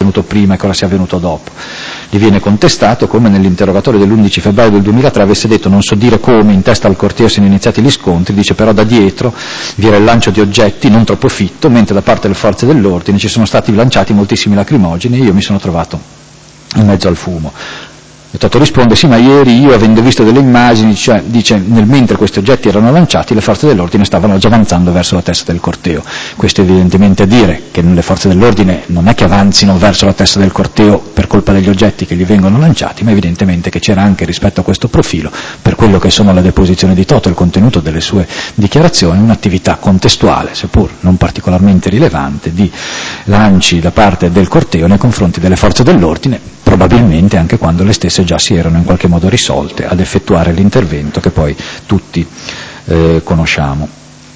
avvenuto prima e cosa sia avvenuto dopo. Gli viene contestato come nell'interrogatorio dell'11 febbraio del 2003 avesse detto non so dire come in testa al corteo siano iniziati gli scontri, dice però da dietro vi era il lancio di oggetti non troppo fitto, mentre da parte delle forze dell'ordine ci sono stati lanciati moltissimi lacrimogeni e io mi sono trovato in mezzo al fumo. Il Toto risponde sì, ma ieri io avendo visto delle immagini, cioè, dice mentre questi oggetti erano lanciati le forze dell'ordine stavano già avanzando verso la testa del corteo. Questo evidentemente a dire che le forze dell'ordine non è che avanzino verso la testa del corteo per colpa degli oggetti che gli vengono lanciati, ma evidentemente che c'era anche rispetto a questo profilo, per quello che sono la deposizione di Toto e il contenuto delle sue dichiarazioni, un'attività contestuale, seppur non particolarmente rilevante, di lanci da parte del corteo nei confronti delle forze dell'ordine, probabilmente anche quando le stesse già si erano in qualche modo risolte ad effettuare l'intervento che poi tutti conosciamo.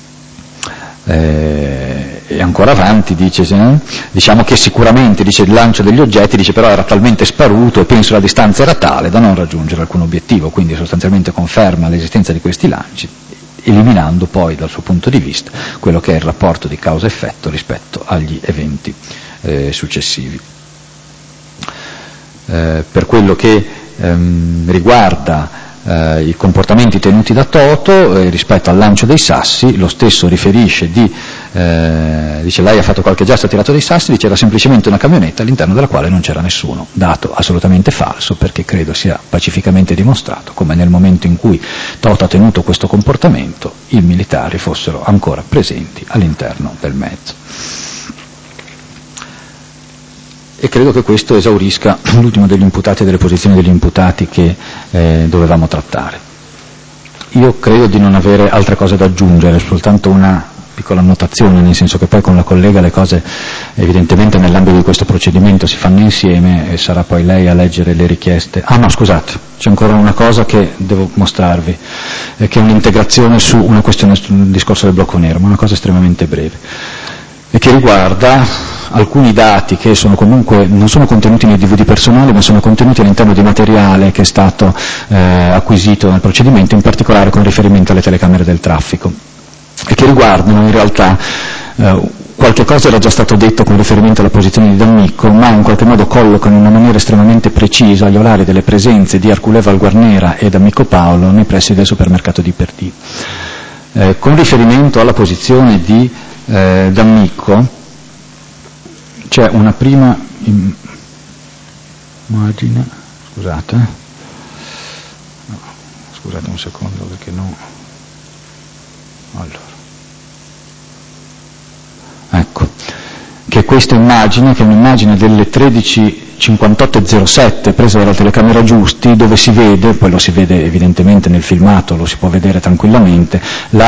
E ancora avanti dice, diciamo che sicuramente, dice, il lancio degli oggetti, dice però era talmente sparuto e penso la distanza era tale da non raggiungere alcun obiettivo, quindi sostanzialmente conferma l'esistenza di questi lanci, eliminando poi dal suo punto di vista quello che è il rapporto di causa-effetto rispetto agli eventi successivi. Per quello che riguarda i comportamenti tenuti da Toto rispetto al lancio dei sassi, lo stesso riferisce dice lei ha fatto qualche gesto, ha tirato dei sassi, dice era semplicemente una camionetta all'interno della quale non c'era nessuno, dato assolutamente falso perché credo sia pacificamente dimostrato come nel momento in cui Toto ha tenuto questo comportamento i militari fossero ancora presenti all'interno del mezzo. E credo che questo esaurisca l'ultimo degli imputati e delle posizioni degli imputati che dovevamo trattare. Io credo di non avere altre cose da aggiungere, soltanto una piccola annotazione, nel senso che poi con la collega le cose evidentemente nell'ambito di questo procedimento si fanno insieme e sarà poi lei a leggere le richieste. Ah no, scusate, c'è ancora una cosa che devo mostrarvi, che è un'integrazione su una questione sul discorso del blocco nero, ma una cosa estremamente breve, e che riguarda alcuni dati che sono comunque, non sono contenuti nei DVD personali, ma sono contenuti all'interno di materiale che è stato acquisito nel procedimento, in particolare con riferimento alle telecamere del traffico, e che riguardano in realtà qualche cosa era già stato detto con riferimento alla posizione di D'Amico, ma in qualche modo collocano in una maniera estremamente precisa gli orari delle presenze di Arculè Valguarnera e D'Amico Paolo nei pressi del supermercato di Perdì. Con riferimento alla posizione di D'Amico, c'è una prima immagine, scusate un secondo perché no, allora, ecco, che questa immagine, che è un'immagine delle 13:58:07 presa dalla telecamera Giusti, dove si vede, poi lo si vede evidentemente nel filmato, lo si può vedere tranquillamente,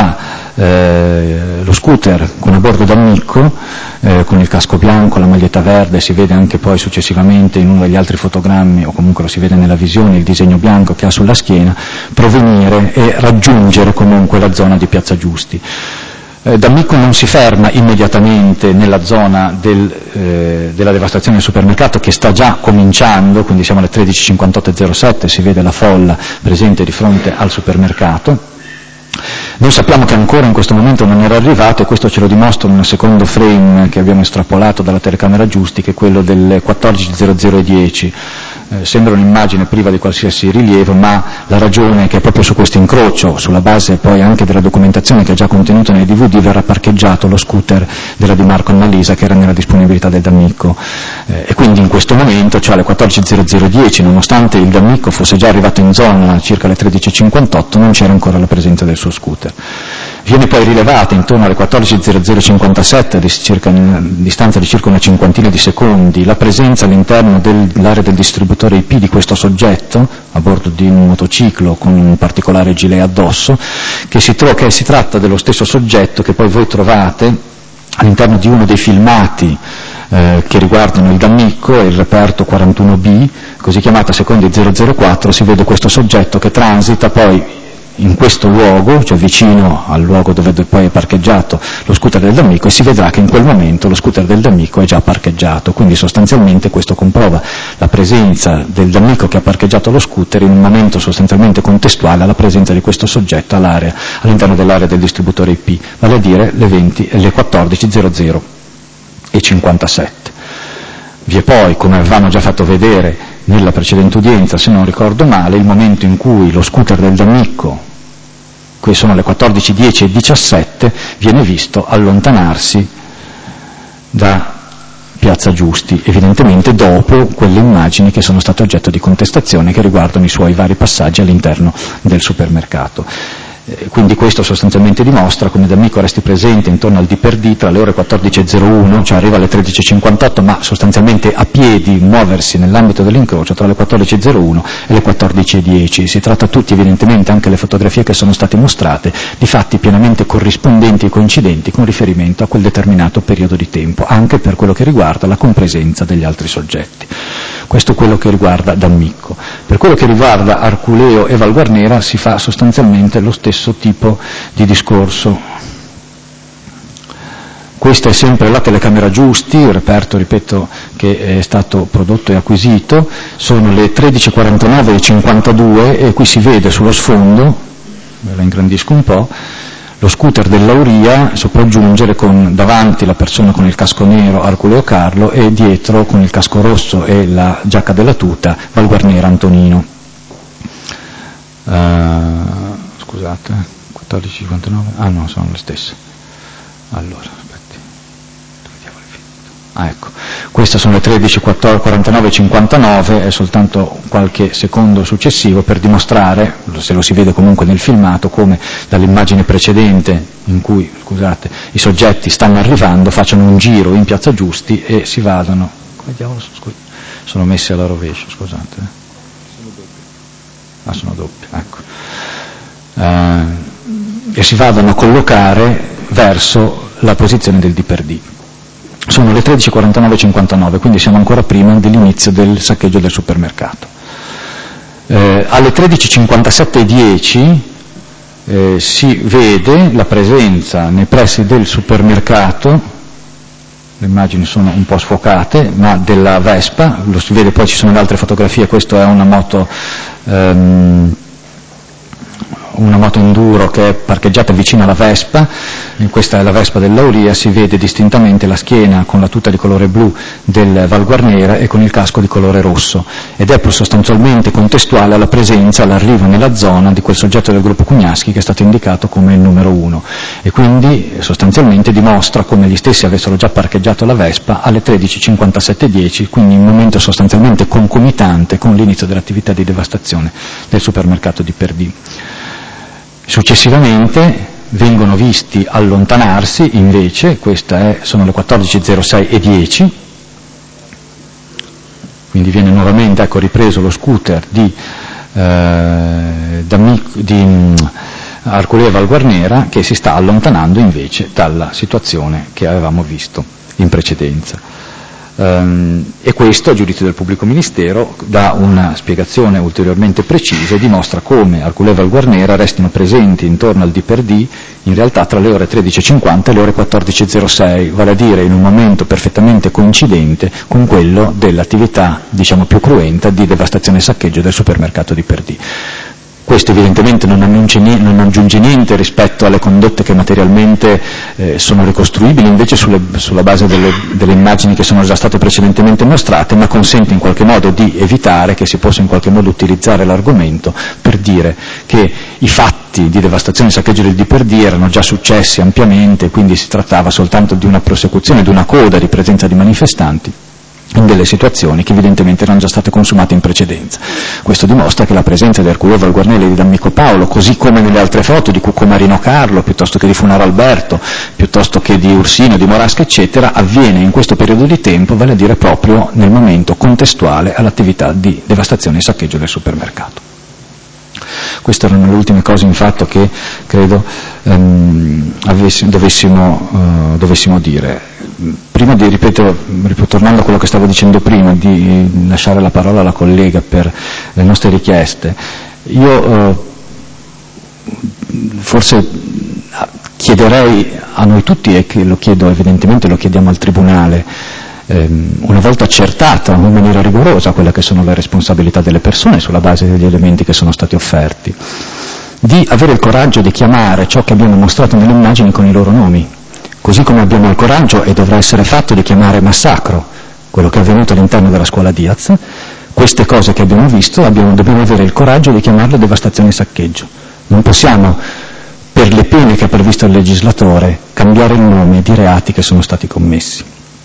lo scooter con a bordo D'Amico, con il casco bianco, la maglietta verde, si vede anche poi successivamente in uno degli altri fotogrammi, o comunque lo si vede nella visione, il disegno bianco che ha sulla schiena, provenire e raggiungere comunque la zona di Piazza Giusti. D'Amico non si ferma immediatamente nella zona della devastazione del supermercato, che sta già cominciando, quindi siamo alle 13:58:07, si vede la folla presente di fronte al supermercato. Noi sappiamo che ancora in questo momento non era arrivato, e questo ce lo dimostra un secondo frame che abbiamo estrapolato dalla telecamera Giusti, che è quello delle 14:00:10. Sembra un'immagine priva di qualsiasi rilievo, ma la ragione è che proprio su questo incrocio, sulla base poi anche della documentazione che è già contenuta nei DVD, verrà parcheggiato lo scooter della Di Marco Annalisa che era nella disponibilità del D'Amico. E quindi in questo momento, cioè alle 14:00:10, nonostante il D'Amico fosse già arrivato in zona circa alle 13:58, non c'era ancora la presenza del suo scooter. Viene poi rilevata intorno alle 14:00:57, a distanza di circa una cinquantina di secondi, la presenza all'interno dell'area del distributore IP di questo soggetto, a bordo di un motociclo con un particolare gilet addosso, che si tratta dello stesso soggetto che poi voi trovate all'interno di uno dei filmati che riguardano il D'Amico e il reperto 41B, così chiamata secondi 004, si vede questo soggetto che transita poi in questo luogo, cioè vicino al luogo dove poi è parcheggiato lo scooter del D'Amico, e si vedrà che in quel momento lo scooter del D'Amico è già parcheggiato, quindi sostanzialmente questo comprova la presenza del D'Amico che ha parcheggiato lo scooter in un momento sostanzialmente contestuale alla presenza di questo soggetto all'interno dell'area del distributore IP, vale a dire le 14:00:57. Vi è poi, come avevamo già fatto vedere nella precedente udienza, se non ricordo male, il momento in cui lo scooter del D'Amico, qui sono le 14:10 e 17, viene visto allontanarsi da Piazza Giusti, evidentemente dopo quelle immagini che sono state oggetto di contestazione che riguardano i suoi vari passaggi all'interno del supermercato. Quindi questo sostanzialmente dimostra come D'Amico resti presente intorno al D/D tra le ore 14:01, cioè arriva alle 13:58, ma sostanzialmente a piedi muoversi nell'ambito dell'incrocio tra le 14:01 e le 14:10. Si tratta tutti, evidentemente, anche le fotografie che sono state mostrate, di fatti pienamente corrispondenti e coincidenti con riferimento a quel determinato periodo di tempo, anche per quello che riguarda la compresenza degli altri soggetti. Questo è quello che riguarda D'Amico. Per quello che riguarda Arculeo e Valguarnera si fa sostanzialmente lo stesso tipo di discorso. Questa è sempre la telecamera Giusti, il reperto, ripeto, che è stato prodotto e acquisito. Sono le 13:49 e 52 e qui si vede sullo sfondo, ve la ingrandisco un po', lo scooter dell'Auria sopraggiungere con davanti la persona con il casco nero, Arculeo Carlo, e dietro con il casco rosso e la giacca della tuta, Valguarnera Antonino. Scusate, 14:59, no, sono le stesse. Allora, aspetti, ecco, queste sono le 13:49 e 59, è soltanto qualche secondo successivo per dimostrare, se lo si vede comunque nel filmato, come dall'immagine precedente in cui, scusate, i soggetti stanno arrivando, facciano un giro in Piazza Giusti e si vadano, come diavolo sono messi alla rovescia, scusate. Sono doppi, ecco. E si vadano a collocare verso la posizione del D/D. Sono le 13:49 e 59, quindi siamo ancora prima dell'inizio del saccheggio del supermercato. Alle 13:57 e 10 si vede la presenza nei pressi del supermercato, le immagini sono un po' sfocate, ma della Vespa, lo si vede, poi ci sono le altre fotografie, questo è una moto enduro che è parcheggiata vicino alla Vespa, questa è la Vespa dell'Auria, si vede distintamente la schiena con la tuta di colore blu del Valguarnera e con il casco di colore rosso, ed è sostanzialmente contestuale alla presenza, all'arrivo nella zona di quel soggetto del gruppo Cugnaschi che è stato indicato come il numero 1, e quindi sostanzialmente dimostra come gli stessi avessero già parcheggiato la Vespa alle 13:57:10, quindi in un momento sostanzialmente concomitante con l'inizio dell'attività di devastazione del supermercato di Perdì. Successivamente vengono visti allontanarsi, invece, sono le 14:06 e 10, quindi viene nuovamente ripreso lo scooter di Arculeo Valguarnera, che si sta allontanando invece dalla situazione che avevamo visto in precedenza. E questo, a giudizio del pubblico ministero, dà una spiegazione ulteriormente precisa e dimostra come Arculeo e Valguarnera restino presenti intorno al D/D in realtà tra le ore 13:50 e le ore 14:06, vale a dire in un momento perfettamente coincidente con quello dell'attività, diciamo, più cruenta di devastazione e saccheggio del supermercato di Perdì. Questo evidentemente non aggiunge niente rispetto alle condotte che materialmente sono ricostruibili invece sulla base delle immagini che sono già state precedentemente mostrate, ma consente in qualche modo di evitare che si possa in qualche modo utilizzare l'argomento per dire che i fatti di devastazione e saccheggio del D/D erano già successi ampiamente, quindi si trattava soltanto di una prosecuzione, di una coda di presenza di manifestanti in delle situazioni che evidentemente erano già state consumate in precedenza. Questo dimostra che la presenza di Arculeo Valguarnera e di D'Amico Paolo, così come nelle altre foto di Cuccomarino Carlo, piuttosto che di Funaro Alberto, piuttosto che di Ursino, di Morasca, eccetera, avviene in questo periodo di tempo, vale a dire proprio nel momento contestuale all'attività di devastazione e saccheggio del supermercato. Queste erano le ultime cose, infatti, che credo dovessimo dire. Prima di, ritornando a quello che stavo dicendo prima, di lasciare la parola alla collega per le nostre richieste, io forse chiederei a noi tutti, e che lo chiedo evidentemente, lo chiediamo al Tribunale, una volta accertata in maniera rigorosa quelle che sono le responsabilità delle persone sulla base degli elementi che sono stati offerti, di avere il coraggio di chiamare ciò che abbiamo mostrato nelle immagini con i loro nomi, così come abbiamo il coraggio, e dovrà essere fatto, di chiamare massacro quello che è avvenuto all'interno della scuola Diaz. Queste cose che abbiamo visto dobbiamo avere il coraggio di chiamarle devastazione e saccheggio. Non possiamo, per le pene che ha previsto il legislatore, cambiare il nome di reati che sono stati commessi.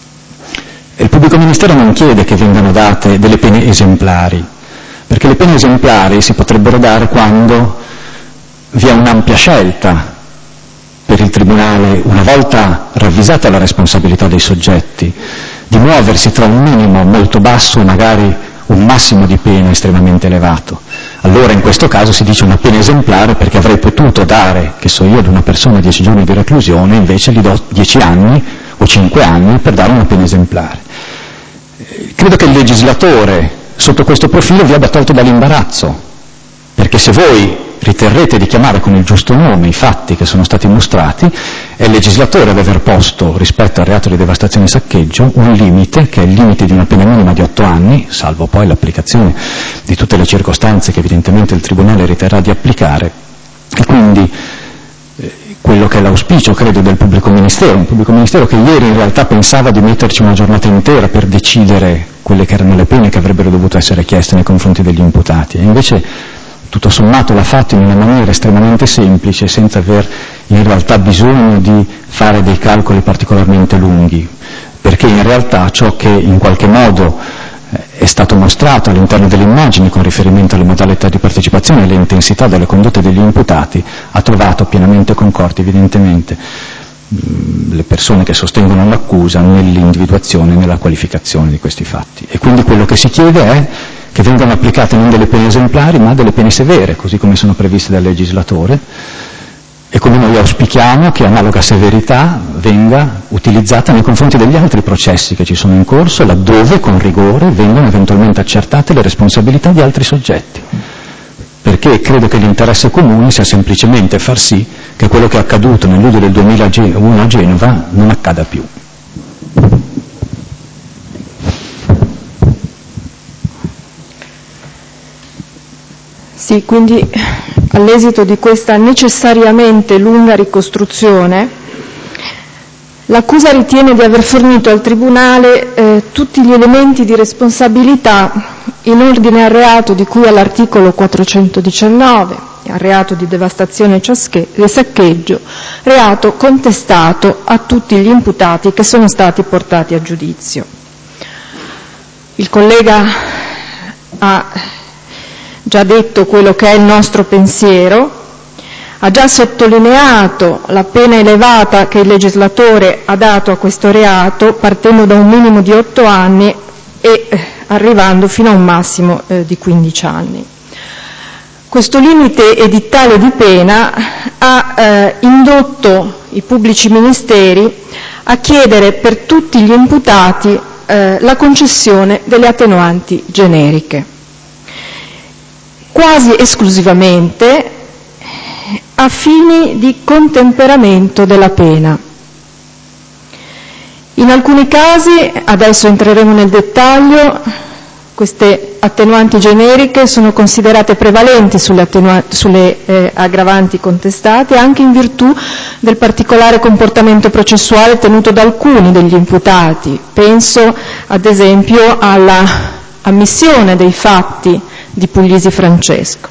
E il pubblico ministero non chiede che vengano date delle pene esemplari, perché le pene esemplari si potrebbero dare quando vi è un'ampia scelta per il Tribunale, una volta ravvisata la responsabilità dei soggetti, di muoversi tra un minimo molto basso e magari un massimo di pena estremamente elevato. Allora in questo caso si dice una pena esemplare perché avrei potuto dare, che so io, ad una persona 10 giorni di reclusione, invece gli do 10 anni o 5 anni per dare una pena esemplare. Credo che il legislatore sotto questo profilo vi abbia tolto dall'imbarazzo, perché se voi riterrete di chiamare con il giusto nome i fatti che sono stati mostrati, è il legislatore ad aver posto rispetto al reato di devastazione e saccheggio un limite, che è il limite di una pena minima di 8 anni, salvo poi l'applicazione di tutte le circostanze che evidentemente il Tribunale riterrà di applicare, e quindi quello che è l'auspicio, credo, del pubblico ministero, un pubblico ministero che ieri in realtà pensava di metterci una giornata intera per decidere quelle che erano le pene che avrebbero dovuto essere chieste nei confronti degli imputati, e invece tutto sommato l'ha fatto in una maniera estremamente semplice, senza aver in realtà bisogno di fare dei calcoli particolarmente lunghi, perché in realtà ciò che in qualche modo è stato mostrato all'interno delle immagini con riferimento alle modalità di partecipazione e alle intensità delle condotte degli imputati ha trovato pienamente concordi evidentemente le persone che sostengono l'accusa nell'individuazione e nella qualificazione di questi fatti. E quindi quello che si chiede è che vengano applicate non delle pene esemplari ma delle pene severe, così come sono previste dal legislatore, e come noi auspichiamo che analoga severità venga utilizzata nei confronti degli altri processi che ci sono in corso, laddove con rigore vengono eventualmente accertate le responsabilità di altri soggetti, perché credo che l'interesse comune sia semplicemente far sì che quello che è accaduto nel luglio del 2001 a Genova non accada più. Sì, quindi all'esito di questa necessariamente lunga ricostruzione, l'accusa ritiene di aver fornito al Tribunale tutti gli elementi di responsabilità in ordine al reato di cui all'articolo 419, al reato di devastazione e saccheggio, reato contestato a tutti gli imputati che sono stati portati a giudizio. Il collega ha già detto quello che è il nostro pensiero, ha già sottolineato la pena elevata che il legislatore ha dato a questo reato, partendo da un minimo di 8 anni e arrivando fino a un massimo di 15 anni. Questo limite edittale di pena ha indotto i pubblici ministeri a chiedere per tutti gli imputati la concessione delle attenuanti generiche, quasi esclusivamente a fini di contemperamento della pena. In alcuni casi, adesso entreremo nel dettaglio, queste attenuanti generiche sono considerate prevalenti sulle aggravanti contestate, anche in virtù del particolare comportamento processuale tenuto da alcuni degli imputati. Penso ad esempio alla ammissione dei fatti di Puglisi Francesco.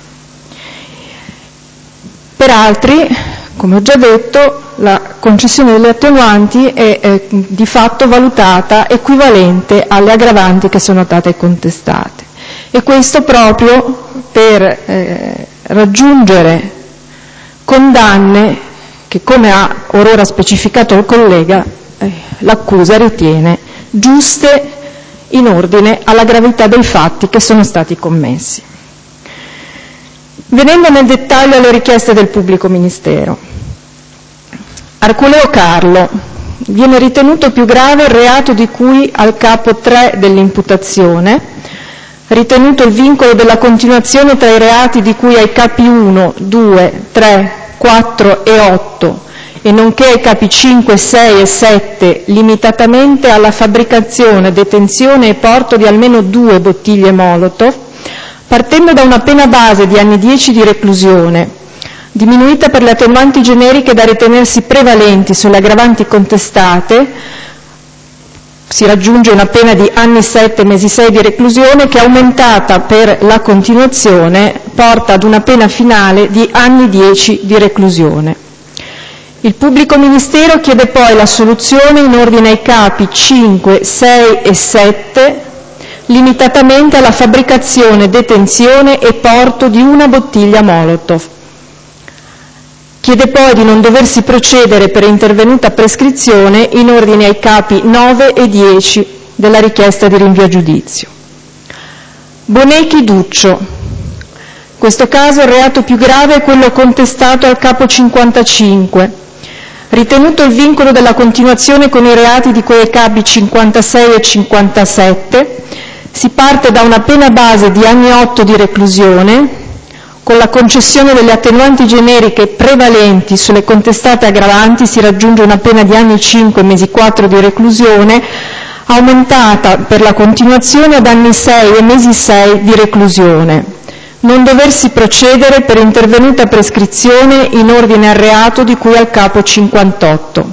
Per altri, come ho già detto, la concessione delle attenuanti è di fatto valutata equivalente alle aggravanti che sono state contestate, e questo proprio per raggiungere condanne che, come ha orora specificato il collega, l'accusa ritiene giuste in ordine alla gravità dei fatti che sono stati commessi. Venendo nel dettaglio alle richieste del pubblico ministero, Arculeo Carlo viene ritenuto più grave il reato di cui al capo 3 dell'imputazione, ritenuto il vincolo della continuazione tra i reati di cui ai capi 1, 2, 3, 4 e 8 e nonché ai capi 5, 6 e 7 limitatamente alla fabbricazione, detenzione e porto di almeno 2 bottiglie Molotov, partendo da una pena base di anni 10 di reclusione, diminuita per le attenuanti generiche da ritenersi prevalenti sulle aggravanti contestate, si raggiunge una pena di anni 7 e mesi 6 di reclusione che, aumentata per la continuazione, porta ad una pena finale di anni 10 di reclusione. Il pubblico ministero chiede poi l'assoluzione in ordine ai capi 5, 6 e 7, limitatamente alla fabbricazione, detenzione e porto di una bottiglia Molotov. Chiede poi di non doversi procedere per intervenuta prescrizione in ordine ai capi 9 e 10 della richiesta di rinvio a giudizio. Bonechi Duccio. In questo caso il reato più grave è quello contestato al capo 55. Ritenuto il vincolo della continuazione con i reati di cui ai capi 56 e 57, si parte da una pena base di anni 8 di reclusione, con la concessione delle attenuanti generiche prevalenti sulle contestate aggravanti si raggiunge una pena di anni 5 e mesi 4 di reclusione, aumentata per la continuazione ad anni 6 e mesi 6 di reclusione. Non doversi procedere per intervenuta prescrizione in ordine al reato di cui al capo 58.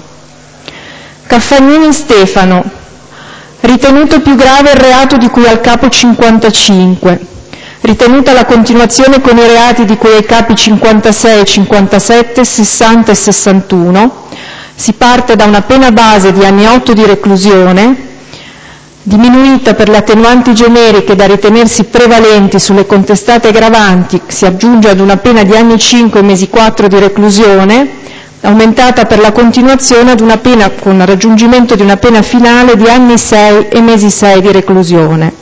Caffagnini Stefano. Ritenuto più grave il reato di cui al capo 55. Ritenuta la continuazione con i reati di cui ai capi 56, 57, 60 e 61, si parte da una pena base di anni 8 di reclusione, diminuita per le attenuanti generiche da ritenersi prevalenti sulle contestate aggravanti, si aggiunge ad una pena di anni 5 e mesi 4 di reclusione, aumentata per la continuazione ad una pena con il raggiungimento di una pena finale di anni 6 e mesi 6 di reclusione.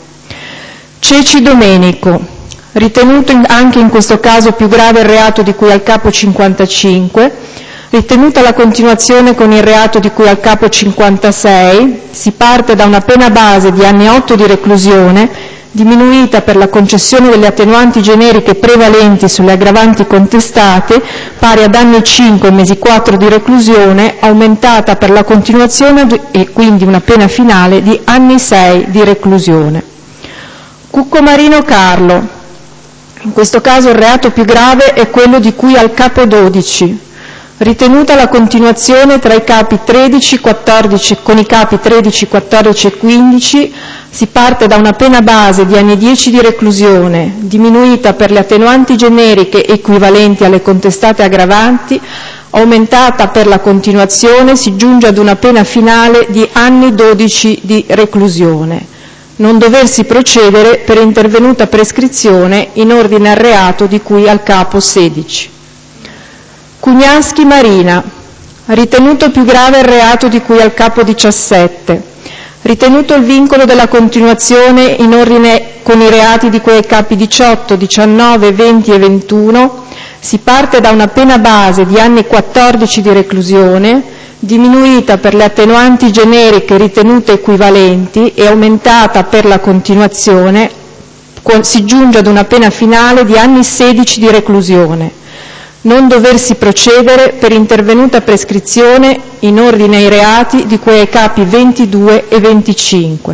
Ceci Domenico. Ritenuto anche in questo caso più grave il reato di cui al capo 55, ritenuta la continuazione con il reato di cui al capo 56, si parte da una pena base di anni 8 di reclusione, diminuita per la concessione delle attenuanti generiche prevalenti sulle aggravanti contestate, pari ad anni 5 e mesi 4 di reclusione, aumentata per la continuazione e quindi una pena finale di anni 6 di reclusione. Cuccomarino Carlo. In questo caso il reato più grave è quello di cui al capo 12, ritenuta la continuazione tra i capi 13, 14, con i capi 13, 14 e 15, si parte da una pena base di anni 10 di reclusione, diminuita per le attenuanti generiche equivalenti alle contestate aggravanti, aumentata per la continuazione, si giunge ad una pena finale di anni 12 di reclusione. Non doversi procedere per intervenuta prescrizione in ordine al reato di cui al capo 16. Cugnaschi Marina. Ritenuto più grave il reato di cui al capo 17. Ritenuto il vincolo della continuazione in ordine con i reati di cui ai capi 18, 19, 20 e 21, si parte da una pena base di anni 14 di reclusione, diminuita per le attenuanti generiche ritenute equivalenti e aumentata per la continuazione, si giunge ad una pena finale di anni 16 di reclusione. Non doversi procedere per intervenuta prescrizione in ordine ai reati di cui ai capi 22 e 25.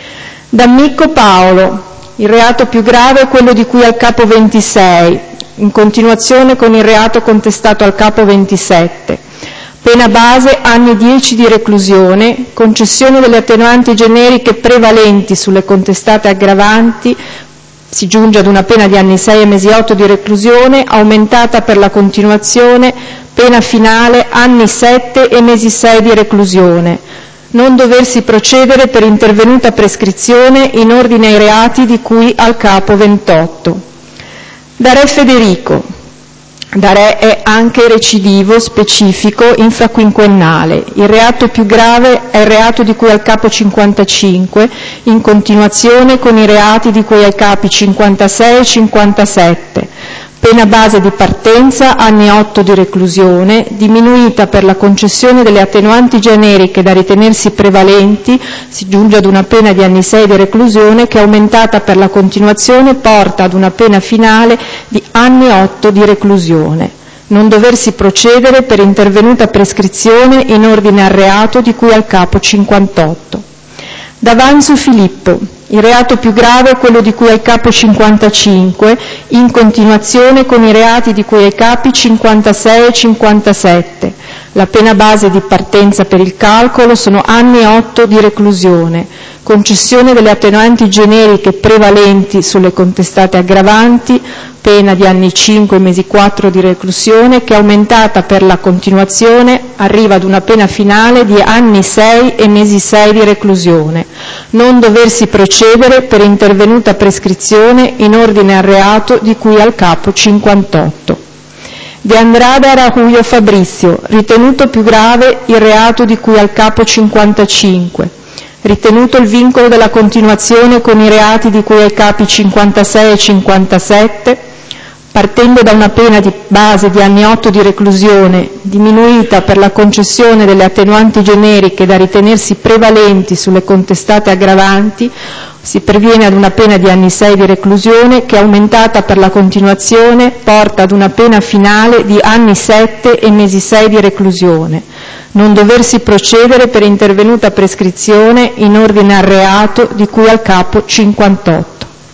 D'Amico Paolo. Il reato più grave è quello di cui al capo 26, in continuazione con il reato contestato al capo 27. Pena base anni 10 di reclusione, concessione delle attenuanti generiche prevalenti sulle contestate aggravanti, si giunge ad una pena di anni 6 e mesi 8 di reclusione, aumentata per la continuazione, pena finale anni 7 e mesi 6 di reclusione. Non doversi procedere per intervenuta prescrizione in ordine ai reati di cui al capo 28. Darè Federico. Darè è anche recidivo specifico infraquinquennale. Il reato più grave è il reato di cui al capo 55, in continuazione con i reati di cui ai capi 56 e 57. Pena base di partenza, anni 8 di reclusione, diminuita per la concessione delle attenuanti generiche da ritenersi prevalenti, si giunge ad una pena di anni 6 di reclusione che, aumentata per la continuazione, porta ad una pena finale di anni 8 di reclusione. Non doversi procedere per intervenuta prescrizione in ordine al reato di cui al capo 58. D'Avanzo Filippo. Il reato più grave è quello di cui al capo 55, in continuazione con i reati di cui ai capi 56 e 57. La pena base di partenza per il calcolo sono anni 8 di reclusione, concessione delle attenuanti generiche prevalenti sulle contestate aggravanti, pena di anni 5 mesi 4 di reclusione, che aumentata per la continuazione arriva ad una pena finale di anni 6 e mesi 6 di reclusione. Non doversi procedere per intervenuta prescrizione in ordine al reato di cui al capo 58. De Andrada Araújo Fabrizio, ritenuto più grave il reato di cui al capo 55, ritenuto il vincolo della continuazione con i reati di cui ai capi 56 e 57, partendo da una pena di base di anni 8 di reclusione, diminuita per la concessione delle attenuanti generiche da ritenersi prevalenti sulle contestate aggravanti, si perviene ad una pena di anni 6 di reclusione che, aumentata per la continuazione, porta ad una pena finale di anni 7 e mesi 6 di reclusione. Non doversi procedere per intervenuta prescrizione in ordine al reato di cui al capo 58.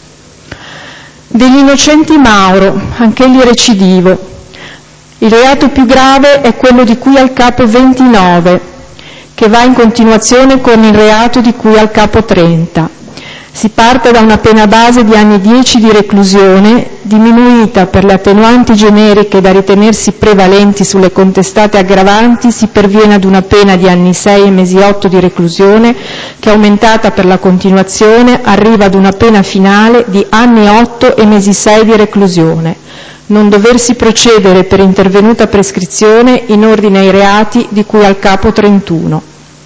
Degli Innocenti Mauro, anch'egli recidivo. Il reato più grave è quello di cui al capo 29, che va in continuazione con il reato di cui al capo 30. Si parte da una pena base di anni 10 di reclusione, diminuita per le attenuanti generiche da ritenersi prevalenti sulle contestate aggravanti, si perviene ad una pena di anni 6 e mesi 8 di reclusione, che, aumentata per la continuazione, arriva ad una pena finale di anni 8 e mesi 6 di reclusione. Non doversi procedere per intervenuta prescrizione in ordine ai reati di cui al capo 31.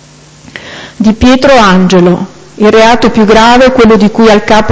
Di Pietro Angelo. Il reato più grave è quello di cui al capo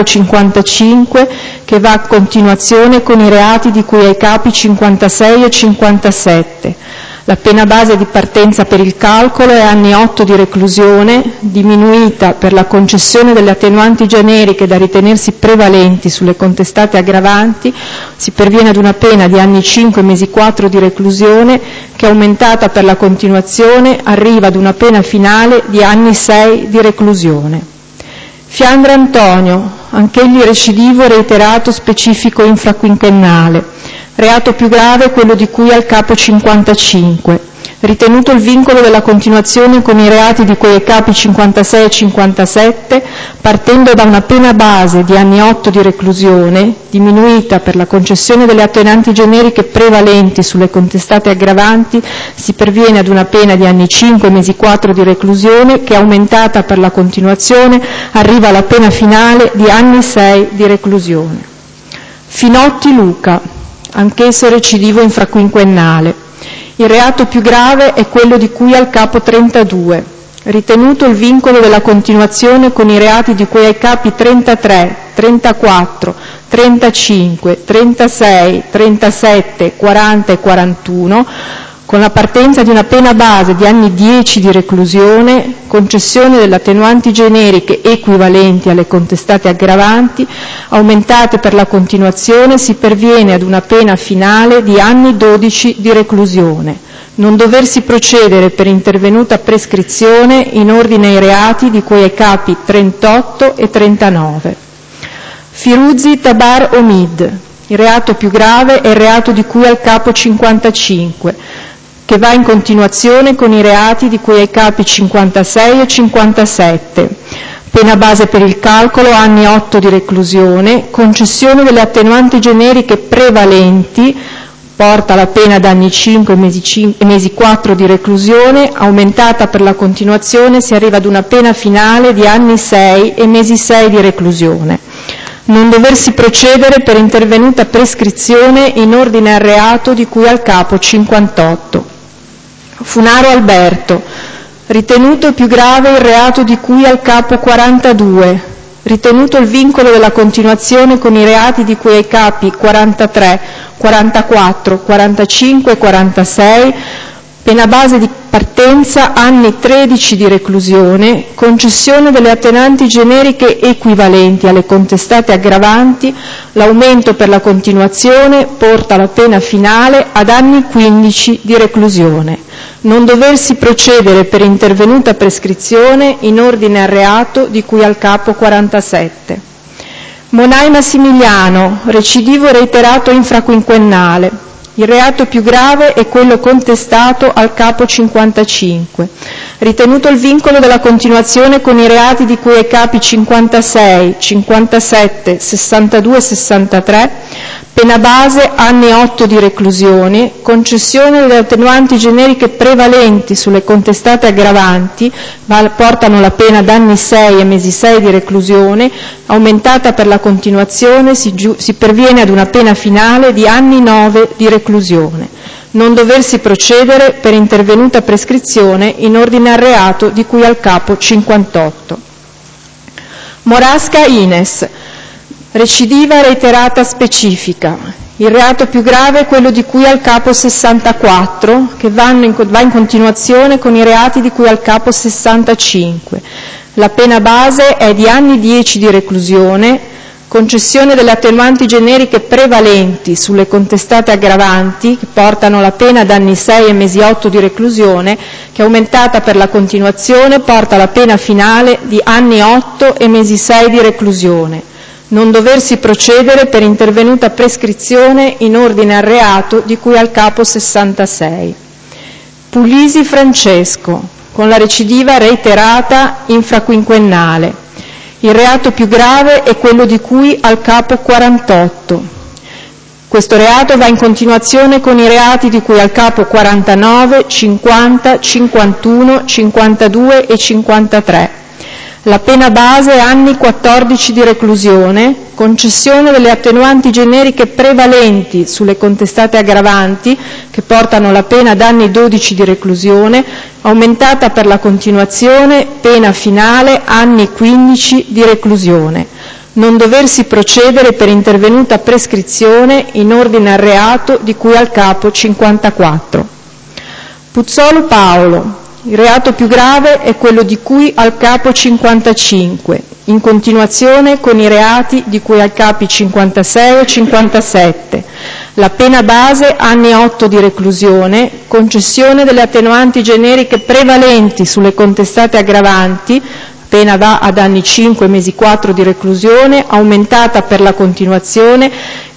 55, che va a continuazione con i reati di cui ai capi 56 e 57. La pena base di partenza per il calcolo è anni 8 di reclusione, diminuita per la concessione delle attenuanti generiche da ritenersi prevalenti sulle contestate aggravanti, si perviene ad una pena di anni 5 mesi 4 di reclusione, che, aumentata per la continuazione, arriva ad una pena finale di anni 6 di reclusione. Fiandra Antonio, anch'egli recidivo reiterato specifico infraquinquennale. Reato più grave è quello di cui al capo 55. Ritenuto il vincolo della continuazione con i reati di cui ai capi 56 e 57, partendo da una pena base di anni 8 di reclusione, diminuita per la concessione delle attenuanti generiche prevalenti sulle contestate aggravanti, si perviene ad una pena di anni 5 mesi 4 di reclusione, che, aumentata per la continuazione, arriva alla pena finale di anni 6 di reclusione. Finotti Luca, anch'esso recidivo infraquinquennale. Il reato più grave è quello di cui al capo 32, ritenuto il vincolo della continuazione con i reati di cui ai capi 33, 34, 35, 36, 37, 40 e 41, con la partenza di una pena base di anni 10 di reclusione, concessione delle attenuanti generiche equivalenti alle contestate aggravanti, aumentate per la continuazione, si perviene ad una pena finale di anni 12 di reclusione. Non doversi procedere per intervenuta prescrizione in ordine ai reati di cui ai capi 38 e 39. Firuzzi Tabar Omid. Il reato più grave è il reato di cui al capo 55, che va in continuazione con i reati di cui ai capi 56 e 57. Pena base per il calcolo, anni 8 di reclusione, concessione delle attenuanti generiche prevalenti, porta la pena da anni 5 e mesi 4 di reclusione, aumentata per la continuazione, si arriva ad una pena finale di anni 6 e mesi 6 di reclusione. Non doversi procedere per intervenuta prescrizione in ordine al reato di cui al capo 58. Funaro Alberto, ritenuto più grave il reato di cui al capo 42, ritenuto il vincolo della continuazione con i reati di cui ai capi 43, 44, 45 e 46, pena base di partenza anni 13 di reclusione, concessione delle attenuanti generiche equivalenti alle contestate aggravanti, l'aumento per la continuazione porta la pena finale ad anni 15 di reclusione. Non doversi procedere per intervenuta prescrizione in ordine al reato di cui al capo 47. Monai Massimiliano, recidivo reiterato infraquinquennale. Il reato più grave è quello contestato al capo 55. Ritenuto il vincolo della continuazione con i reati di cui ai capi 56, 57, 62 e 63, pena base anni 8 di reclusione, concessione delle attenuanti generiche prevalenti sulle contestate aggravanti, portano la pena ad anni 6 e mesi 6 di reclusione, aumentata per la continuazione si perviene ad una pena finale di anni 9 di reclusione. Non doversi procedere per intervenuta prescrizione in ordine al reato di cui al capo 58. Morasca Ines. Recidiva reiterata specifica. Il reato più grave è quello di cui al capo 64, che va in continuazione con i reati di cui al capo 65. La pena base è di anni 10 di reclusione, concessione delle attenuanti generiche prevalenti sulle contestate aggravanti, che portano la pena ad anni 6 e mesi 8 di reclusione, che aumentata per la continuazione porta la pena finale di anni 8 e mesi 6 di reclusione. Non doversi procedere per intervenuta prescrizione in ordine al reato di cui al capo 66. Pulisi Francesco, con la recidiva reiterata infraquinquennale. Il reato più grave è quello di cui al capo 48. Questo reato va in continuazione con i reati di cui al capo 49, 50, 51, 52 e 53. La pena base è anni 14 di reclusione, concessione delle attenuanti generiche prevalenti sulle contestate aggravanti, che portano la pena ad anni 12 di reclusione, aumentata per la continuazione, pena finale, anni 15 di reclusione. Non doversi procedere per intervenuta prescrizione in ordine al reato di cui al capo 54. Puzzolo Paolo. Il reato più grave è quello di cui al capo 55, in continuazione con i reati di cui ai capi 56 e 57. La pena base anni 8 di reclusione, concessione delle attenuanti generiche prevalenti sulle contestate aggravanti, pena va ad anni 5 mesi 4 di reclusione, aumentata per la continuazione,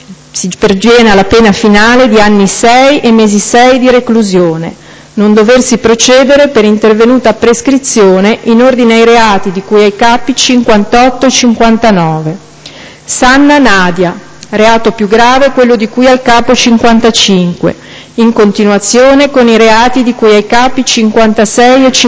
si perviene alla pena finale di anni 6 e mesi 6 di reclusione. Non doversi procedere per intervenuta prescrizione in ordine ai reati di cui ai capi 58 e 59. Sanna Nadia, reato più grave quello di cui al capo 55, in continuazione con i reati di cui ai capi 56 e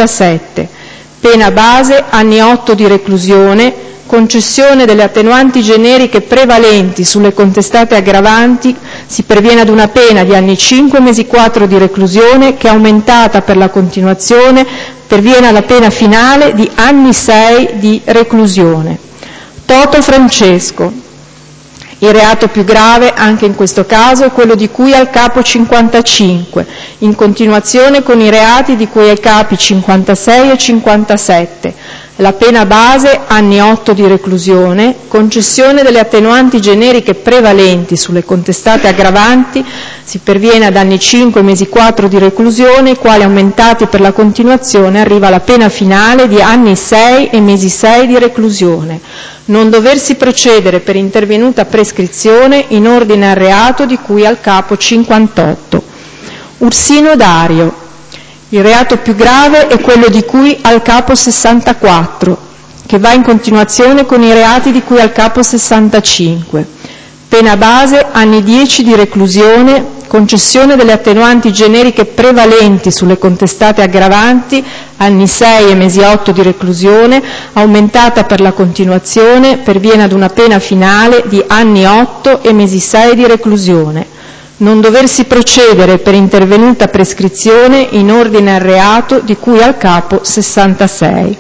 57. Pena base anni 8 di reclusione, concessione delle attenuanti generiche prevalenti sulle contestate aggravanti, si perviene ad una pena di anni 5 mesi 4 di reclusione che aumentata per la continuazione perviene alla pena finale di anni 6 di reclusione. Toto Francesco. Il reato più grave, anche in questo caso, è quello di cui al capo 55, in continuazione con i reati di cui ai capi 56 e 57. La pena base, anni 8 di reclusione, concessione delle attenuanti generiche prevalenti sulle contestate aggravanti, si perviene ad anni 5 mesi 4 di reclusione, i quali aumentati per la continuazione arriva alla pena finale di anni 6 e mesi 6 di reclusione. Non doversi procedere per intervenuta prescrizione in ordine al reato di cui al capo 58. Ursino Dario. Il reato più grave è quello di cui al capo 64, che va in continuazione con i reati di cui al capo 65. Pena base anni 10 di reclusione, concessione delle attenuanti generiche prevalenti sulle contestate aggravanti, anni 6 e mesi 8 di reclusione, aumentata per la continuazione, perviene ad una pena finale di anni 8 e mesi 6 di reclusione. Non doversi procedere per intervenuta prescrizione in ordine al reato di cui al capo 66.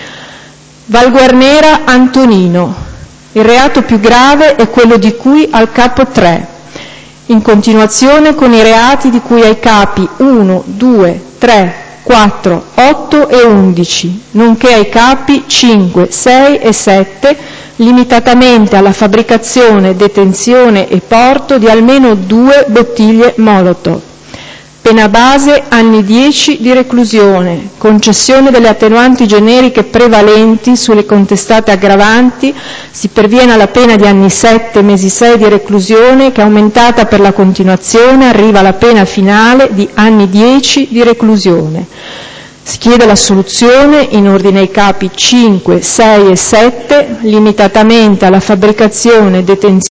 Valguarnera Antonino. Il reato più grave è quello di cui al capo 3, in continuazione con i reati di cui ai capi 1, 2, 3, 4, 8 e 11, nonché ai capi 5, 6 e 7, limitatamente alla fabbricazione, detenzione e porto di almeno 2 bottiglie Molotov. pena base anni 10 di reclusione, concessione delle attenuanti generiche prevalenti sulle contestate aggravanti, si perviene alla pena di anni 7, mesi 6 di reclusione che aumentata per la continuazione arriva alla pena finale di anni 10 di reclusione. Si chiede l'assoluzione in ordine ai capi 5, 6 e 7, limitatamente alla fabbricazione, detenzione